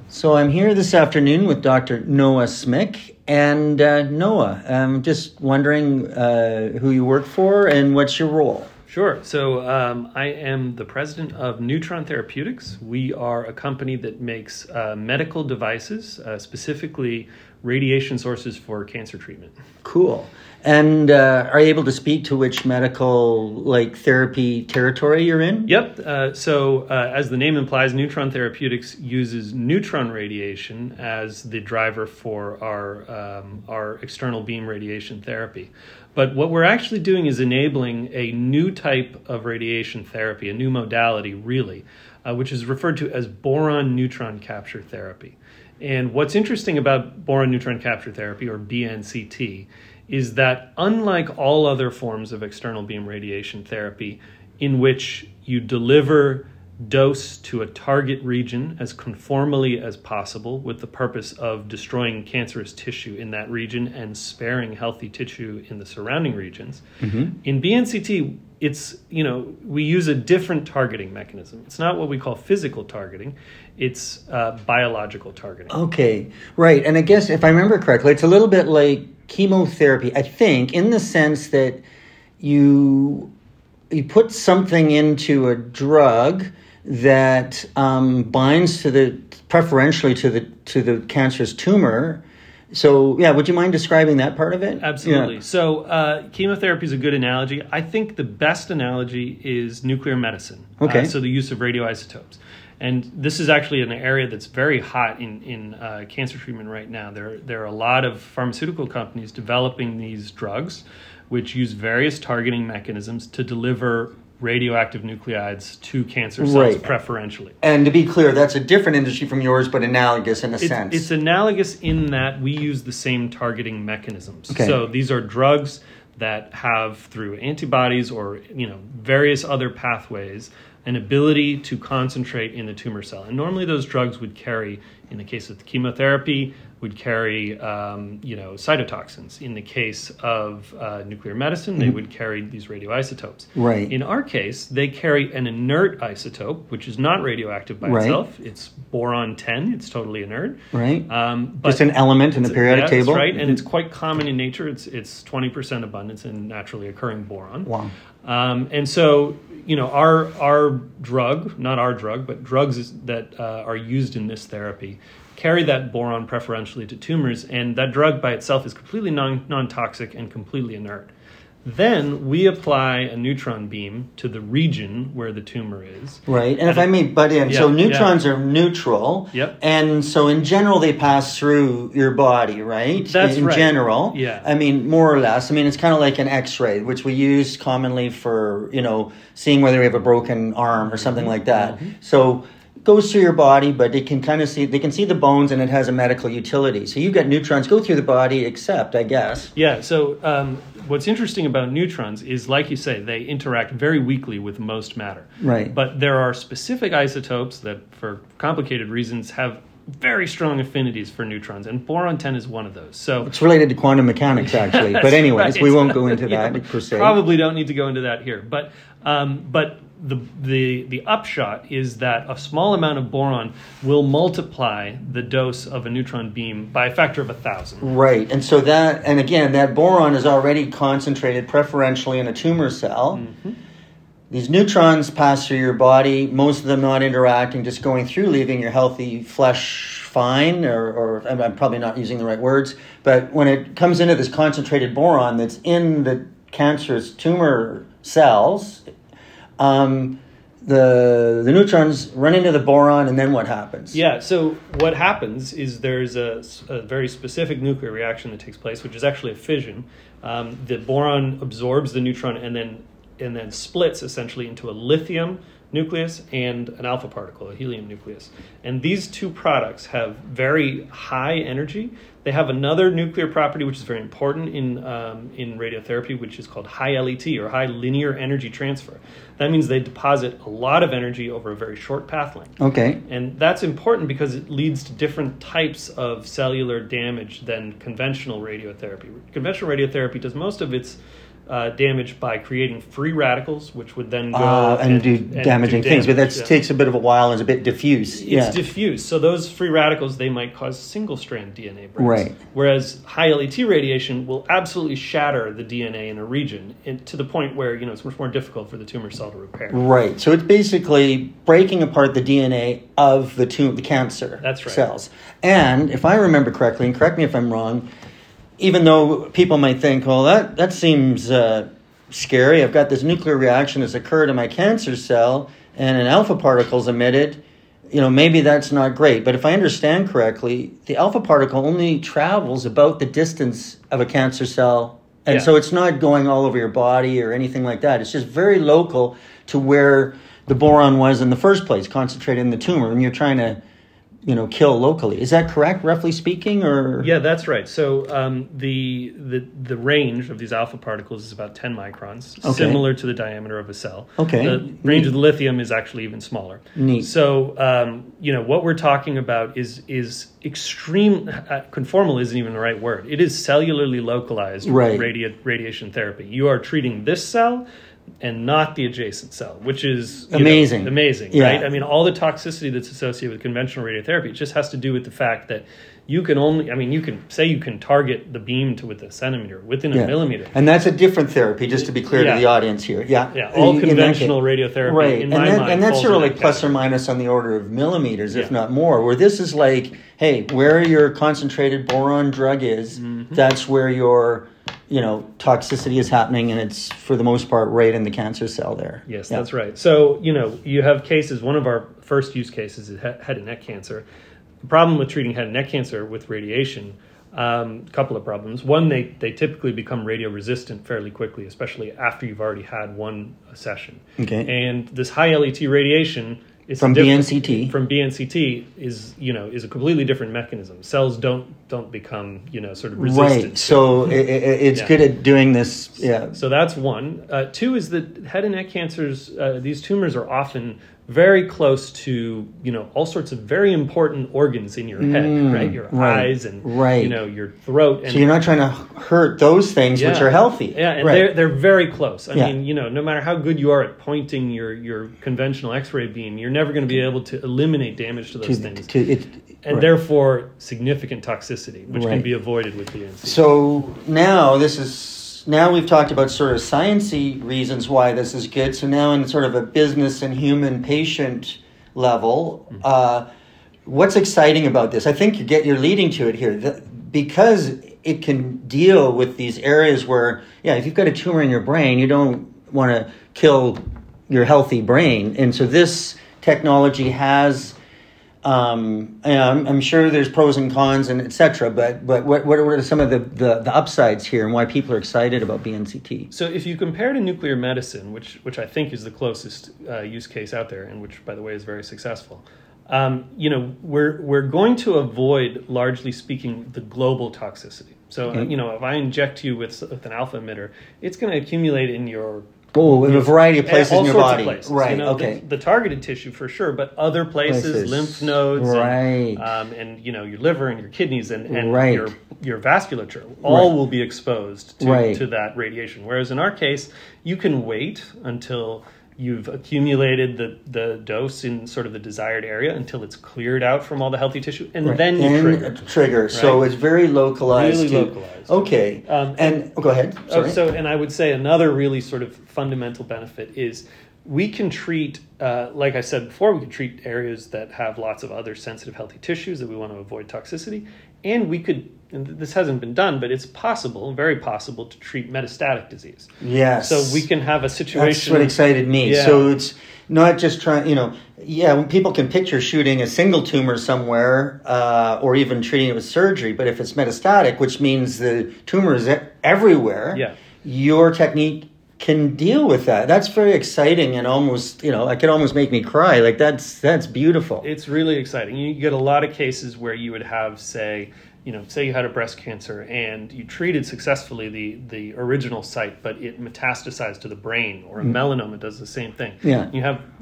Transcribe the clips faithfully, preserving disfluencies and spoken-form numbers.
So I'm here this afternoon with Doctor Noah Smick. And uh, Noah, I'm just wondering uh, who you work for and what's your role? Sure. So um, I am the president of Neutron Therapeutics. We are a company that makes uh, medical devices, uh, specifically radiation sources for cancer treatment. Cool. And uh, are you able to speak to which medical like therapy territory you're in? Yep. Uh, so uh, as the name implies, Neutron Therapeutics uses neutron radiation as the driver for our um, our external beam radiation therapy. But what we're actually doing is enabling a new type of radiation therapy, a new modality, really, uh, which is referred to as boron neutron capture therapy. And what's interesting about boron neutron capture therapy, or B N C T, is that unlike all other forms of external beam radiation therapy, in which you deliver dose to a target region as conformally as possible with the purpose of destroying cancerous tissue in that region and sparing healthy tissue in the surrounding regions. Mm-hmm. In B N C T, it's, you know, we use a different targeting mechanism. It's not what we call physical targeting. It's uh, biological targeting. Okay, right. And I guess if I remember correctly, it's a little bit like chemotherapy, I think, in the sense that you you put something into a drug that um, binds to the preferentially to the to the cancerous tumor. So, yeah, would you mind describing that part of it? Absolutely. Yeah. So, uh, chemotherapy is a good analogy. I think the best analogy is nuclear medicine. Okay. Uh, so, the use of radioisotopes. And this is actually an area that's very hot in, in uh, cancer treatment right now. There, there are a lot of pharmaceutical companies developing these drugs, which use various targeting mechanisms to deliver radioactive nuclides to cancer cells, right, preferentially. And to be clear, that's a different industry from yours, but analogous in a it's, sense. It's analogous in that we use the same targeting mechanisms. Okay. So these are drugs that have, through antibodies or, you know, various other pathways, an ability to concentrate in the tumor cell. And normally those drugs would carry, in the case of the chemotherapy, would carry, um, you know, cytotoxins. In the case of uh, nuclear medicine, they mm-hmm. would carry these radioisotopes. Right. In our case, they carry an inert isotope, which is not radioactive by right. itself. It's boron ten. It's totally inert. Right. Um, but just an element in the periodic yeah, table. That's right. And it's quite common in nature. It's it's twenty percent abundance in naturally occurring boron. Wow. Um, and so, you know, our our drug, not our drug, but drugs that uh, are used in this therapy carry that boron preferentially to tumors, and that drug by itself is completely non, non-toxic and completely inert. Then we apply a neutron beam to the region where the tumor is. Right, and, and if I may butt in, yeah, so neutrons yeah. are neutral, yep. and so in general they pass through your body, right? That's in right. In general, yeah. I mean, more or less. I mean, it's kind of like an X-ray, which we use commonly for, you know, seeing whether we have a broken arm or something like that. Mm-hmm. So goes through your body, but they can kind of see, they can see the bones, and it has a medical utility. So you've got neutrons go through the body, except, I guess. Yeah, so um, what's interesting about neutrons is, like you say, they interact very weakly with most matter. Right. But there are specific isotopes that, for complicated reasons, have very strong affinities for neutrons, and boron ten is one of those. So it's related to quantum mechanics, actually. But anyways, right. we won't go into that yeah, per se. Probably don't need to go into that here. But um, but the the the upshot is that a small amount of boron will multiply the dose of a neutron beam by a factor of a thousand. Right, and so that, and again, that boron is already concentrated preferentially in a tumor cell. Mm-hmm. These neutrons pass through your body, most of them not interacting, just going through, leaving your healthy flesh fine, or, or I'm probably not using the right words, but when it comes into this concentrated boron that's in the cancerous tumor cells, um, the the neutrons run into the boron, and then what happens? Yeah, so what happens is there's a, a very specific nuclear reaction that takes place, which is actually a fission. Um, the boron absorbs the neutron and then and then splits essentially into a lithium nucleus and an alpha particle, a helium nucleus. And these two products have very high energy. They have another nuclear property which is very important in um, in radiotherapy, which is called high L E T, or high linear energy transfer. That means they deposit a lot of energy over a very short path length. Okay. And that's important because it leads to different types of cellular damage than conventional radiotherapy. Conventional radiotherapy does most of its uh, damage by creating free radicals, which would then go uh, and, and do and damaging do things. damage, But that yeah. takes a bit of a while and is a bit diffuse. It's yeah. diffuse. So those free radicals, they might cause single-strand D N A breaks. Right. Whereas high L E T radiation will absolutely shatter the D N A in a region and to the point where, you know, it's much more difficult for the tumor cell to repair. Right. So it's basically breaking apart the D N A of the tumor, the cancer That's right. cells. And if I remember correctly, and correct me if I'm wrong, even though people might think, well, that, that seems uh, scary. I've got this nuclear reaction that's occurred in my cancer cell and an alpha particle is emitted. You know, maybe that's not great. But if I understand correctly, the alpha particle only travels about the distance of a cancer cell. And Yeah. so it's not going all over your body or anything like that. It's just very local to where the boron was in the first place, concentrated in the tumor, and you're trying to, you know, kill locally. Is that correct, roughly speaking, or? Yeah, that's right. So um, the, the the range of these alpha particles is about ten microns, Okay. similar to the diameter of a cell. Okay. The range of the lithium is actually even smaller. Neat. So, um, you know, what we're talking about is is extreme, uh, conformal isn't even the right word. It is cellularly localized Right. radi- radiation therapy. You are treating this cell and not the adjacent cell, which is you Amazing. know, amazing, Yeah. right? I mean, all the toxicity that's associated with conventional radiotherapy, it just has to do with the fact that you can only, I mean, you can say you can target the beam to within a centimeter, within a Yeah. millimeter. And that's a different therapy, just to be clear Yeah. to the audience here. Yeah, Yeah, all In- in that conventional case. radiotherapy, Right, in and, my that, mind, and that's falls sort of in like that plus or category. minus on the order of millimeters, if Yeah. not more. Where this is like, hey, where your concentrated boron drug is, Mm-hmm. that's where your, you know, toxicity is happening, and it's for the most part right in the cancer cell there. Yes, Yeah. that's right. So, you know, you have cases, one of our first use cases is he- head and neck cancer. The problem with treating head and neck cancer with radiation, um, a couple of problems. One, they, they typically become radio resistant fairly quickly, especially after you've already had one session. Okay. And this high L E T radiation is From different- B N C T. From B N C T is, you know, is a completely different mechanism. Cells don't don't become, you know, sort of resistant. Right, so it, it, it's Yeah. good at doing this. Yeah, So that's one. Uh, two is that head and neck cancers, uh, these tumors are often very close to, you know, all sorts of very important organs in your head, Mm, right? Your right, eyes and, right. you know, your throat. And so you're not trying to hurt those things which Yeah. are healthy. Yeah, and right. they're they're very close. I Yeah. mean, you know, no matter how good you are at pointing your, your conventional X-ray beam, you're never going to be able to eliminate damage to those to, things. to, it, and right. therefore, significant toxicity, which Right. can be avoided with B N C. So now this is now we've talked about sort of sciencey reasons why this is good. So now in sort of a business and human patient level, Mm-hmm. uh, what's exciting about this? I think you get you're leading to it here the, because it can deal with these areas where, yeah, if you've got a tumor in your brain, you don't want to kill your healthy brain, and so this technology has. Um, you know, I'm, I'm sure there's pros and cons and et cetera, but but what what are some of the, the, the upsides here and why people are excited about B N C T? So if you compare to nuclear medicine, which which I think is the closest uh, use case out there, and which, by the way, is very successful, um, you know, we're we're going to avoid, largely speaking, the global toxicity. So Okay. you know, if I inject you with, with an alpha emitter, it's going to accumulate in your Oh, in a variety of places all in your sorts body, of places, right? you know, Okay, the, the targeted tissue for sure, but other places, Places. lymph nodes, Right. and, um, and you know your liver and your kidneys and, and Right. your your vasculature, all Right. will be exposed to, Right. to that radiation. Whereas in our case, you can wait until you've accumulated the, the dose in sort of the desired area until it's cleared out from all the healthy tissue, and Right. then you and trigger. trigger. So Right. it's very localized. Really to, localized. Okay, Um, and oh, go ahead. Oh, Sorry. so, and I would say another really sort of fundamental benefit is we can treat, uh, like I said before, we can treat areas that have lots of other sensitive healthy tissues that we want to avoid toxicity. And we could, and this hasn't been done, but it's possible, very possible, to treat metastatic disease. Yes. So we can have a situation. That's what excited me. Yeah. So it's not just trying, you know, yeah, when people can picture shooting a single tumor somewhere uh, or even treating it with surgery, but if it's metastatic, which means the tumor is e- everywhere, Yeah. your technique can deal with that. That's very exciting and almost, you know, it could almost make me cry. Like that's that's beautiful. It's really exciting. You get a lot of cases where you would have, say, you know, say you had a breast cancer and you treated successfully the, the original site, but it metastasized to the brain, or a melanoma does the same thing. Yeah. You have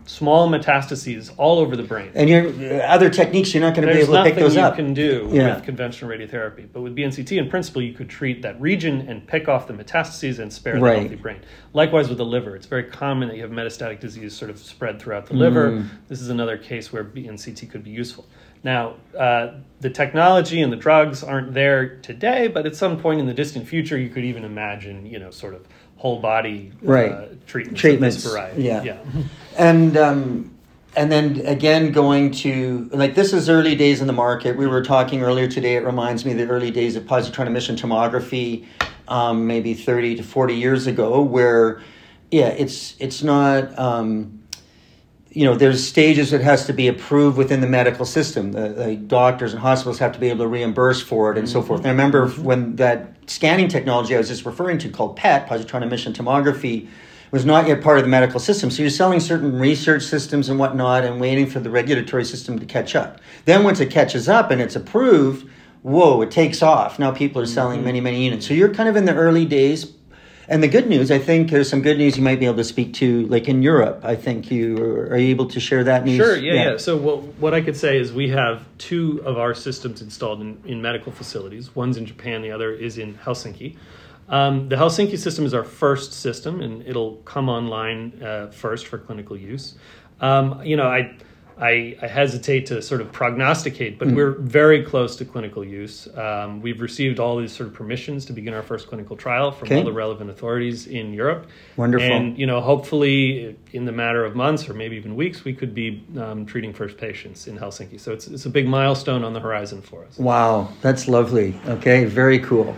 small metastases all over the brain. And your other techniques, you're not going to be able to pick those up. There's nothing you can do yeah. with conventional radiotherapy. But with B N C T, in principle, you could treat that region and pick off the metastases and spare the right. healthy brain. Likewise with the liver. It's very common that you have metastatic disease sort of spread throughout the mm. liver. This is another case where B N C T could be useful. Now, uh, the technology and the drugs aren't there today, but at some point in the distant future, you could even imagine, you know, sort of whole body right. uh, treatments, treatments of this variety. Yeah. yeah. And um, and then again, going to, like, this is early days in the market. We were talking earlier today, it reminds me of the early days of positron emission tomography, um, maybe thirty to forty years ago, where, yeah, it's it's not... Um, you know, there's stages that has to be approved within the medical system. The, the doctors and hospitals have to be able to reimburse for it and mm-hmm. so forth. And I remember when that scanning technology I was just referring to called P E T, positron emission tomography, was not yet part of the medical system. So you're selling certain research systems and whatnot and waiting for the regulatory system to catch up. Then once it catches up and it's approved, whoa, it takes off. Now people are selling mm-hmm. many, many units. So you're kind of in the early days. And the good news, I think there's some good news you might be able to speak to, like in Europe. I think you are you able to share that news? Sure, yeah, yeah. yeah. So what, what I could say is we have two of our systems installed in, in medical facilities. One's in Japan, the other is in Helsinki. Um, the Helsinki system is our first system, and it'll come online uh, first for clinical use. Um, you know, I... I, I hesitate to sort of prognosticate, but mm. we're very close to clinical use. Um, we've received all these sort of permissions to begin our first clinical trial from okay. all the relevant authorities in Europe. Wonderful. And, you know, hopefully in the matter of months or maybe even weeks, we could be um, treating first patients in Helsinki. So it's it's a big milestone on the horizon for us. Wow, that's lovely. Okay, very cool.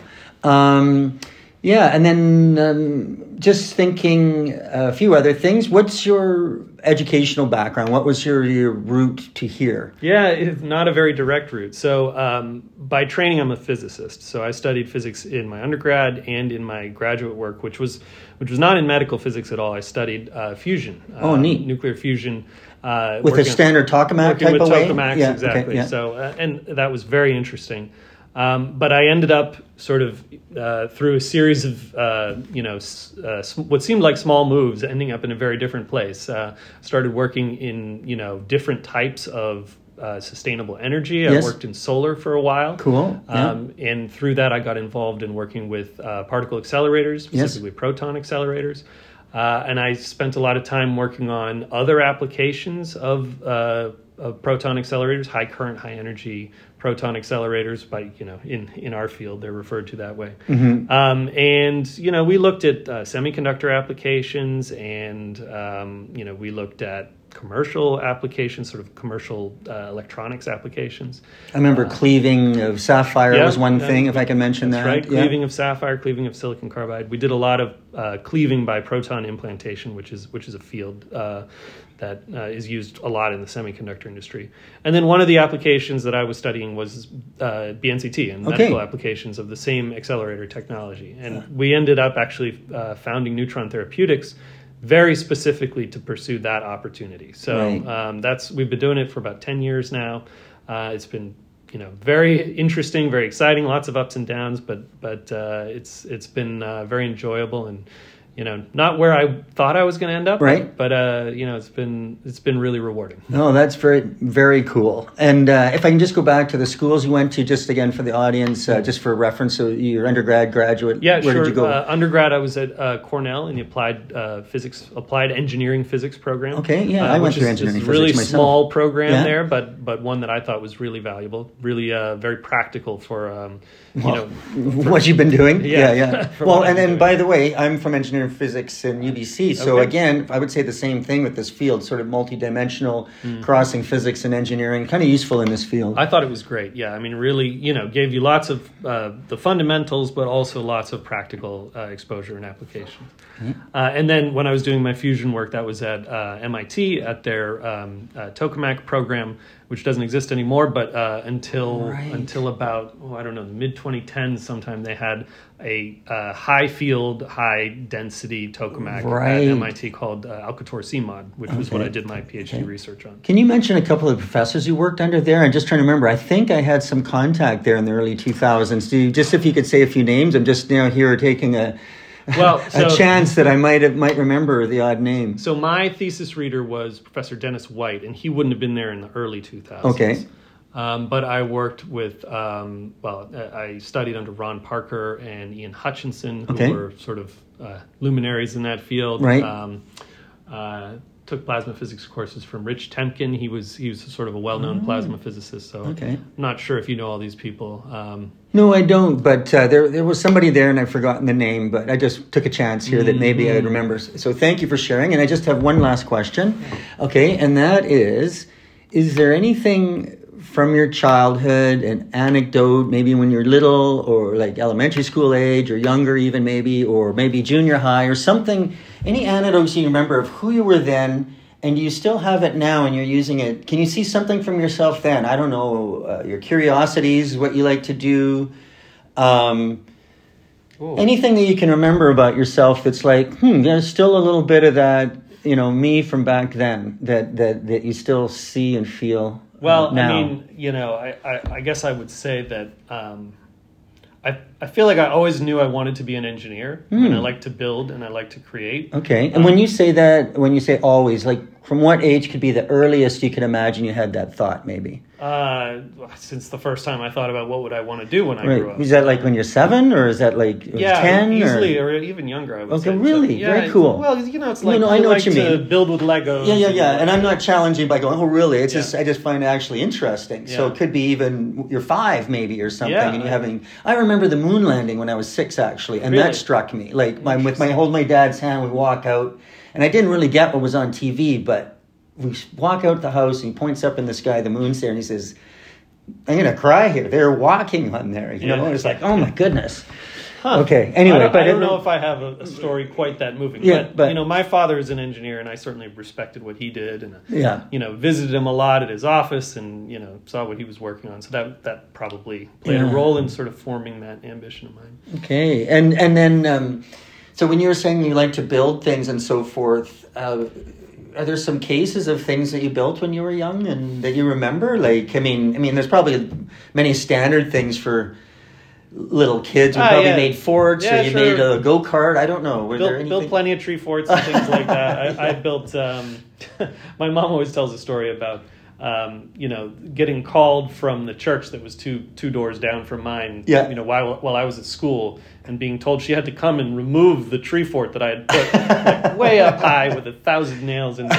Um, yeah, and then um, just thinking a few other things. What's your educational background? What was your, your route to here? Yeah, it's not a very direct route. So um, by training, I'm a physicist. So I studied physics in my undergrad and in my graduate work, which was which was not in medical physics at all. I studied uh, fusion. Oh, uh, neat. Nuclear fusion. Uh, with a standard tokamak type with of way? Tokamaks, yeah, exactly. Okay, yeah. So, uh, and that was very interesting. Um, but I ended up sort of uh, through a series of, uh, you know, uh, what seemed like small moves, ending up in a very different place. Uh, started working in, you know, different types of uh, sustainable energy. Yes. I worked in solar for a while. Cool. Yeah. Um, and through that, I got involved in working with uh, particle accelerators, specifically yes. proton accelerators. Uh, and I spent a lot of time working on other applications of, uh, of proton accelerators, high current, high energy proton accelerators. By you know, in, in our field, they're referred to that way. Mm-hmm. Um, and you know, we looked at uh, semiconductor applications, and um, you know, we looked at commercial applications, sort of commercial uh, electronics applications. I remember uh, cleaving of sapphire yeah, was one uh, thing, if I can mention that's that. Right, yeah. cleaving of sapphire, cleaving of silicon carbide. We did a lot of uh, cleaving by proton implantation, which is which is a field uh, that uh, is used a lot in the semiconductor industry. And then one of the applications that I was studying was uh, B N C T and okay. medical applications of the same accelerator technology. And uh. we ended up actually uh, founding Neutron Therapeutics very specifically to pursue that opportunity. So right. um, that's we've been doing it for about ten years now. Uh, it's been you know very interesting, very exciting, lots of ups and downs, but but uh, it's it's been uh, very enjoyable and you know not where I thought I was going to end up. Right. But uh, you know it's been it's been really rewarding. No, that's very very cool. And uh, if I can just go back to the schools you went to, just again for the audience, uh, just for reference, so your undergrad, graduate. Yeah, where sure. did you go? Uh, undergrad, I was at uh, Cornell in the applied uh, physics, applied engineering physics program. Okay, yeah, uh, I went through is, engineering is a physics really myself. small program yeah. there, but but one that I thought was really valuable, really uh, very practical for um, you well, know for, what you've been doing. Yeah, yeah. yeah. and well, and then by the way, I'm from engineering physics in U B C, so okay. again, I would say the same thing with this field, sort of multidimensional, mm. crossing physics and engineering, kind of useful in this field. I thought it was great. Yeah, I mean, really, you know, gave you lots of uh, the fundamentals, but also lots of practical uh, exposure and application. Mm-hmm. Uh, and then when I was doing my fusion work, that was at uh, M I T at their um, uh, tokamak program, which doesn't exist anymore. But uh, until right. until about oh, I don't know the mid twenty tens, sometime they had a uh, high field, high density tokamak right. at M I T called uh, Alcator C mod, which okay. was what I did my PhD okay. research on. Can you mention a couple of professors you worked under there? I'm just trying to remember. I think I had some contact there in the early two thousands. Do you, just if you could say a few names. I'm just you know here taking a Well, so, a chance that I might have, might remember the odd name. So my thesis reader was Professor Dennis White, and he wouldn't have been there in the early two thousands. Okay. Um, but I worked with, um, well, I studied under Ron Parker and Ian Hutchinson, who okay. were sort of uh, luminaries in that field. Right. Um, uh, took plasma physics courses from Rich Temkin. He was he was sort of a well-known oh. plasma physicist. So okay. I'm not sure if you know all these people. Um, no, I don't. But uh, there there was somebody there, and I've forgotten the name. But I just took a chance here that maybe mm-hmm. I'd remember. So thank you for sharing. And I just have one last question. Okay, and that is, is there anything from your childhood, an anecdote, maybe when you're little, or like elementary school age, or younger even maybe, or maybe junior high, or something, any anecdotes you remember of who you were then, and you still have it now and you're using it? Can you see something from yourself then? I don't know, uh, your curiosities, what you like to do, um, anything that you can remember about yourself that's like, hmm, there's still a little bit of that, you know, me from back then, that, that, that you still see and feel. Well, now. I mean, you know, I, I, I guess I would say that um, I I feel like I always knew I wanted to be an engineer, mm. and I like to build and I like to create. Okay, and um, when you say that, when you say always, like from what age could be the earliest you could imagine you had that thought, maybe? Uh, since the first time I thought about what would I want to do when I right. grew up. Is that like when you're seven, or is that like yeah, ten? easily, or? or even younger, I would okay, say. really? So, yeah, very cool. Well, you know, it's like no, no, I know like what you to mean. build with Legos. Yeah, yeah, yeah. And I'm not challenging by going, oh, really? It's yeah. just, I just find it actually interesting. Yeah. So it could be even you're five maybe or something, yeah, and you're I, having. I remember the moon landing when I was six actually, and really? that struck me. Like my with my hold my dad's hand, we walk out, and I didn't really get what was on T V, but we walk out the house, and he points up in the sky, the moon's there, and he says, I'm going to cry here. They're walking on there, you yeah. know? It's like, oh my goodness. Huh. Okay, anyway. I don't, but I don't it, know if I have a, a story quite that moving. Yeah, but, but, you know, my father is an engineer, and I certainly respected what he did. And, uh, yeah. you know, visited him a lot at his office and, you know, saw what he was working on. So that that probably played yeah. a role in sort of forming that ambition of mine. Okay, and, and then, um, so when you were saying you like to build things and so forth, uh, are there some cases of things that you built when you were young and that you remember? Like, I mean, I mean, there's probably many standard things for little kids. You ah, probably yeah. made forts, yeah, or you sure. made a go kart. I don't know. Were built, there anything? built plenty of tree forts and things like that. I, I built. Um, my mom always tells a story about um, you know getting called from the church that was two two doors down from mine. Yeah. You know, while while I was at school. And being told she had to come and remove the tree fort that I had put like, way up high with a thousand nails in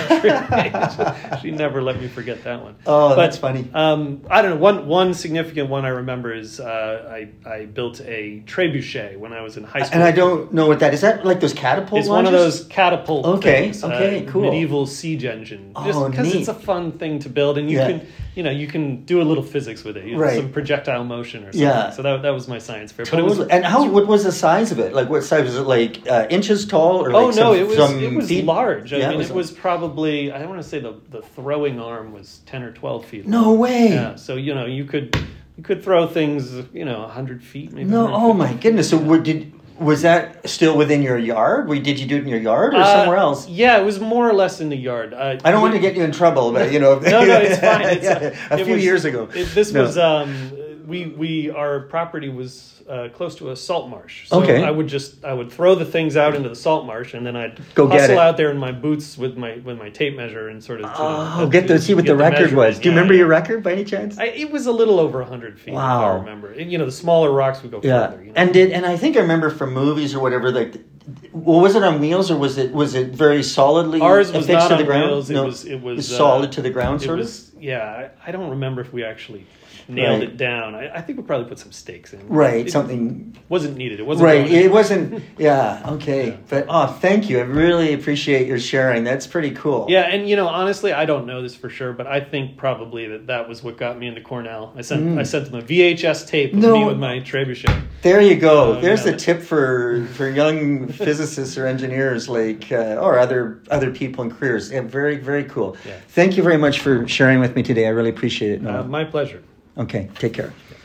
the tree. She never let me forget that one. Oh, but, that's funny. Um, I don't know. One one significant one I remember is uh, I I built a trebuchet when I was in high school. And I don't know what that is. Is that like those catapult It's launches? one of those catapult okay, things. Okay, uh, cool. Medieval siege engine. Oh, Just because neat. it's a fun thing to build, and you yeah. can you know you can do a little physics with it. You know, right. Some projectile motion or something. Yeah. So that that was my science fair. Totally. But it was, and how? What was the size of it? Like, what size was it? Like uh, inches tall, or like oh some, no, it was some it was feet? large. I yeah, mean, it was, it was probably I don't want to say the, the throwing arm was ten or twelve feet. No long. way. Yeah, so you know you could you could throw things you know a hundred feet maybe. No, oh my goodness. So what did was that still within your yard? Or did you do it in your yard or uh, somewhere else? Yeah, it was more or less in the yard. Uh, I don't we, want to get you in trouble, but you know. no, no, it's fine. It's, yeah, a it few was, years ago. It, this no. was um, we we our property was. Uh, close to a salt marsh. So okay. I would just I would throw the things out into the salt marsh, and then I'd Go hustle get it. out there in my boots with my with my tape measure and sort of oh uh, get to see what get the record was. Do you yeah, remember yeah. your record by any chance? I, it was a little over a hundred feet. Wow. If I remember. And, you know, the smaller rocks would go yeah. further. You know? And did and I think I remember from movies or whatever. Like, well, was it on wheels or was it was it very solidly Ours was affixed not to the on ground? wheels. No, It was it was was solid uh, to the ground, it sort was, of. Yeah, I, I don't remember if we actually nailed right. it down. I, I think we probably put some stakes in. Right, it something wasn't needed. It wasn't right. going It wasn't. Yeah. Okay. Yeah. But oh, thank you. I really appreciate your sharing. That's pretty cool. Yeah, and you know, honestly, I don't know this for sure, but I think probably that that was what got me into Cornell. I sent mm. I sent them a V H S tape of no. me with my trebuchet. There you go. Uh, There's yeah. a tip for for young physicists or engineers, like uh, or other other people in careers. Yeah, very very cool. Yeah. Thank you very much for sharing with me today. I really appreciate it. Uh, my pleasure. Okay. Take care. Yeah.